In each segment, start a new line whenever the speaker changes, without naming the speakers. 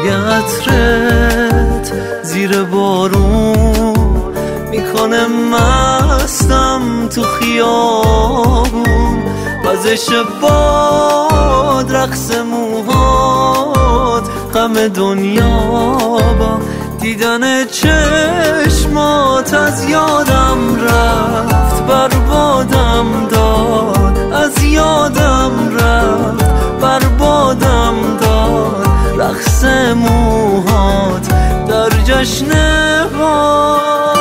بوی عطرت زیر بارون میکنه مستم تو خیابون، وزش باد رقص موهات، غم دنیا با دیدن چشمات از یادم رفت، بربادم داد از یادم رفت، بربادم داد رقص موهات در جشن ها.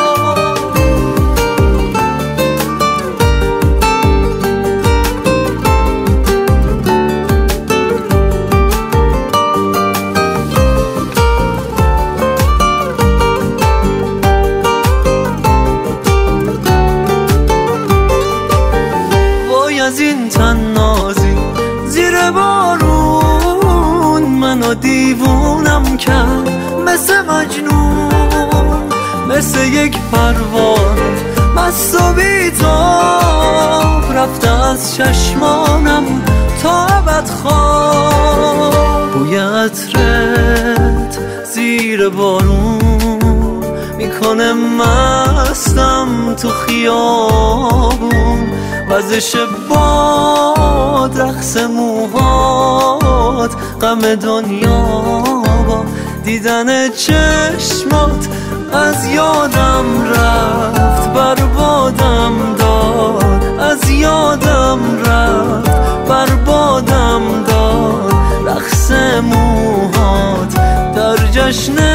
از این تنازی زیر بارون منو دیوونم کرد، مثل مجنون، مثل یک پروانه مست و بی‌تاب، رفته از چشمانم تا ابد خواب. بوی عطرت زیر بارون میکنه مستم تو خیابون، وزش باد رقص موهات، غم دنیا با دیدن چشمات از یادم رفت، بربادم داد از یادم رفت، بربادم داد رقص موهات در جشن